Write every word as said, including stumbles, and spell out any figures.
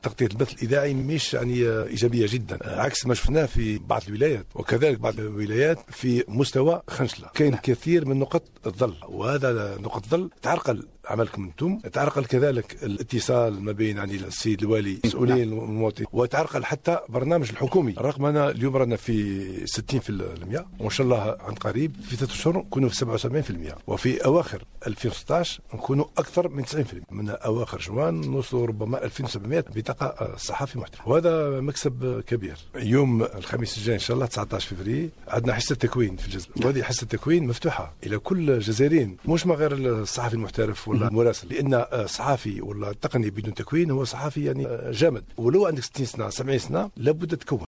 تغطية البث الإذاعي مش يعني إيجابية جدا، عكس ما شفناه في بعض الولايات، وكذلك بعض الولايات في مستوى خنشلة. كاين كثير من نقط الظل، وهذا نقط الظل تعرقل عملكم انتم، تعرقل كذلك الاتصال ما بين يعني السيد الوالي المسؤولين والمواطنين، وتعرقل حتى برنامج الحكومي. رغم أنا اليوم رانا في ستين بالمئة، وإن شاء الله عن قريب في ثلاث شهور نكونوا في سبعة وسبعين بالمئة، وفي أواخر ألفين وستة عشر نكونوا أكثر من تسعين بالمئة. من أواخر جوان نوصلوا ربما ألفين وسبعمئة بطاقة صحفي محترف، وهذا مكسب كبير. يوم الخميس الجاي إن شاء الله تسعة عشر فبراير عندنا حصة تكوين في الجزائر، وهذه حصة التكوين مفتوحة إلى كل الجزائريين، مش ما غير الصحفي المحترف ولا المراسل، لأن الصحفي ولا التقني بدون تكوين هو صحفي يعني جامد، ولو عندك ستين سنة سبعين سنة لابد تكون.